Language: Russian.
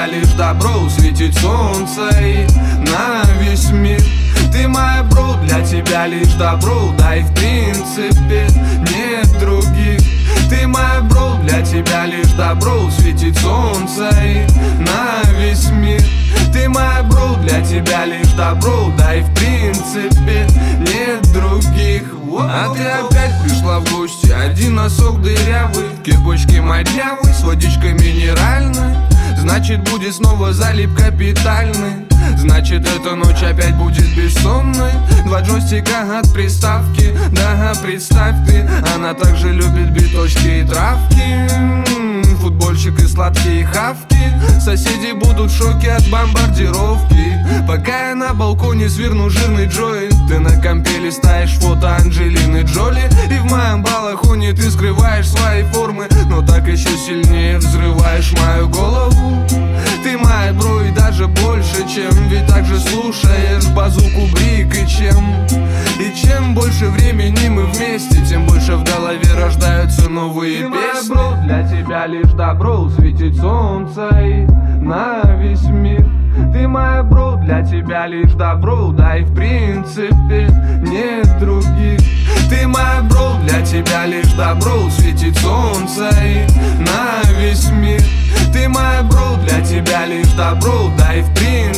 лишь добро, светит солнце и на весь мир. Ты моя бро, для тебя лишь добро, да и в принципе нет других. Ты моя бро, для тебя лишь добро, светит солнце и на весь мир. Ты моя бро, для тебя лишь добро, да и в принципе нет других. А ты опять пришла в гости, один носок дырявый, в кепочке моднявый, с водичкой минеральной. Значит, будет снова залип капитальный. Значит, эта ночь опять будет бессонной. Два джойстика от приставки, да, представь ты, она также любит биточки и травки, футбольчик и сладкие хавки. Соседи будут в шоке от бомбардировки. Пока я на балконе сверну жирный джойнт, ты на компе листаешь фото Анджелины Джоли. И в моем балахоне ты скрываешь свои формы, но так еще сильнее взрываешь мою голову. Ты моя бро и даже больше, чем, ведь также слушаешь базуку Брик. И чем больше времени мы вместе, тем больше в голове рождаются новые песни. Ты моя бро, для тебя лишь добро, светит солнце и на весь мир. Ты моя бро, для тебя лишь добро, да и в принципе нет других. Ты моя бро, для тебя лишь добро, светит солнце и на весь мир. Ты моя бро, для тебя лишь добро, да и в принципе